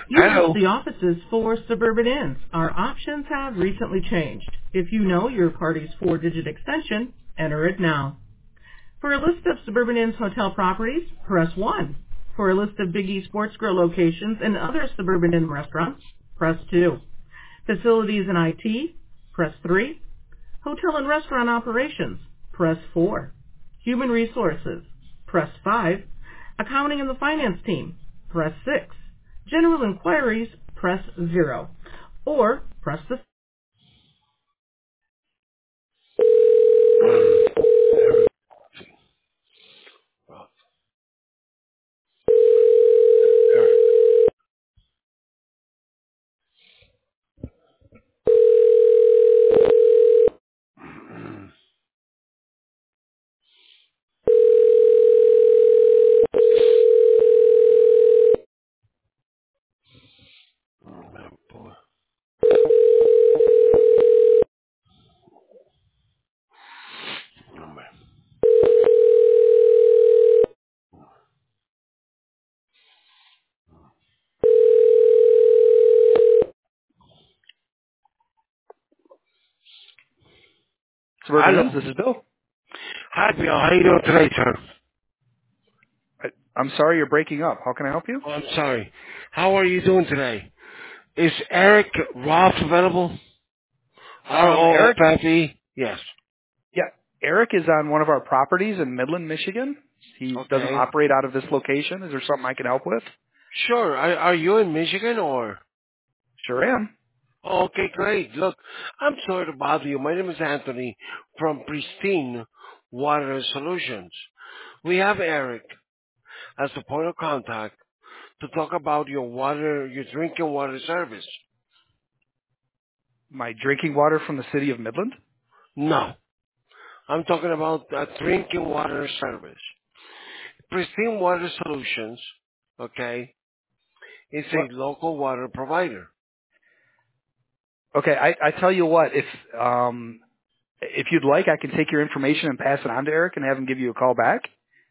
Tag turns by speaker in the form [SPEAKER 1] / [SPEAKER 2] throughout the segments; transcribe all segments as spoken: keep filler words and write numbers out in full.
[SPEAKER 1] You reached
[SPEAKER 2] Hello.
[SPEAKER 1] the offices for Suburban Inns. Our options have recently changed. If you know your party's four-digit extension, enter it now. For a list of Suburban Inns hotel properties, press one. For a list of Big E Sports Grill locations and other Suburban Inn restaurants, press two. Facilities and I T, press three. Hotel and restaurant operations, press four. Human resources, press five. Accounting and the finance team, press six. General inquiries, press zero. Or press the...
[SPEAKER 2] Mm. Eric. Mm. Oh, man, boy. Oh, man.
[SPEAKER 3] Suburban
[SPEAKER 2] Hello.
[SPEAKER 3] Inns, this is Bill.
[SPEAKER 2] Hi, Bill. How you doing today, sir?
[SPEAKER 3] I, I'm sorry you're breaking up. How can I help you?
[SPEAKER 2] Oh, I'm sorry. How are you doing today? Is Eric Roth available? R
[SPEAKER 3] Um,
[SPEAKER 2] O F
[SPEAKER 3] Eric,
[SPEAKER 2] F E? Yes.
[SPEAKER 3] yeah, Eric is on one of our properties in Midland, Michigan. He doesn't
[SPEAKER 2] Okay.
[SPEAKER 3] operate out of this location. Is there something I can help with?
[SPEAKER 2] Sure. Are, are you in Michigan or?
[SPEAKER 3] Sure am.
[SPEAKER 2] Okay, great. Look, I'm sorry to bother you. My name is Anthony from Pristine Water Solutions. We have Eric as the point of contact to talk about your water, your drinking water service.
[SPEAKER 3] My drinking water from the city of Midland.
[SPEAKER 2] No, I'm talking about a drinking water service. Pristine Water Solutions, okay, is
[SPEAKER 3] What?
[SPEAKER 2] a local water provider.
[SPEAKER 3] Okay, I, I tell you what, if um, if you'd like, I can take your information and pass it on to Eric and have him give you a call back.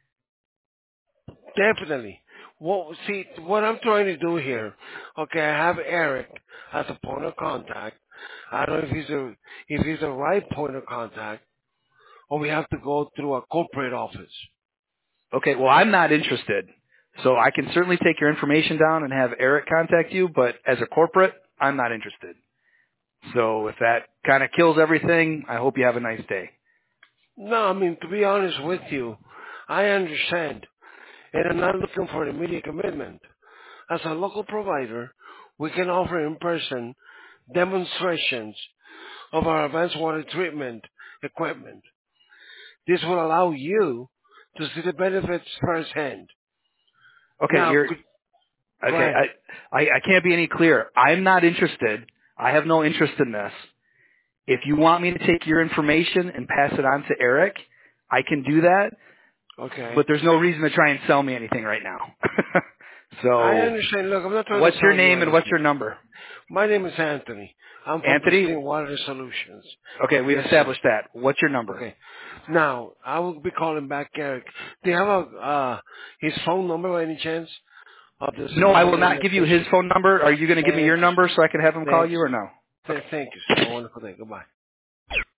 [SPEAKER 2] Definitely. Well, see, what I'm trying to do here, okay, I have Eric as a point of contact. I don't know if he's a if he's the right point of contact, or we have to go through a corporate office.
[SPEAKER 3] Okay, well, I'm not interested. So I can certainly take your information down and have Eric contact you, but as a corporate, I'm not interested. So if that kind of kills everything, I hope you have a nice day.
[SPEAKER 2] No, I mean to be honest with you, I understand, and I'm not looking for an immediate commitment. As a local provider, we can offer in-person demonstrations of our advanced water treatment equipment. This will allow you to see the benefits firsthand.
[SPEAKER 3] Okay,
[SPEAKER 2] Now,
[SPEAKER 3] you're
[SPEAKER 2] could, go
[SPEAKER 3] okay.
[SPEAKER 2] ahead.
[SPEAKER 3] I, I I can't be any clearer. I'm not interested. I have no interest in this. If you want me to take your information and pass it on to Eric, I can do that. But
[SPEAKER 2] Okay.
[SPEAKER 3] there's no reason to try and sell me anything right now.
[SPEAKER 2] I
[SPEAKER 3] So,
[SPEAKER 2] understand. Look, I'm not trying to
[SPEAKER 3] what's your
[SPEAKER 2] sell you
[SPEAKER 3] name and what's
[SPEAKER 2] anything.
[SPEAKER 3] your number,
[SPEAKER 2] My name is Anthony. I'm from
[SPEAKER 3] Anthony?
[SPEAKER 2] Pristine Water Solutions.
[SPEAKER 3] Okay, we've
[SPEAKER 2] Yes, sir.
[SPEAKER 3] established that. What's your number?
[SPEAKER 2] Okay. Now, I will be calling back Eric. Do you have a, uh, his phone number by any chance? Of this
[SPEAKER 3] No, I will
[SPEAKER 2] Midland
[SPEAKER 3] not give you his
[SPEAKER 2] location?
[SPEAKER 3] phone number. Are you going to give me
[SPEAKER 2] Thank
[SPEAKER 3] your
[SPEAKER 2] you,
[SPEAKER 3] number
[SPEAKER 2] sir.
[SPEAKER 3] so I can have him call
[SPEAKER 2] Thank
[SPEAKER 3] you
[SPEAKER 2] you.
[SPEAKER 3] or no?
[SPEAKER 2] Th-
[SPEAKER 3] Okay.
[SPEAKER 2] Thank you, sir. Have a wonderful day. Goodbye.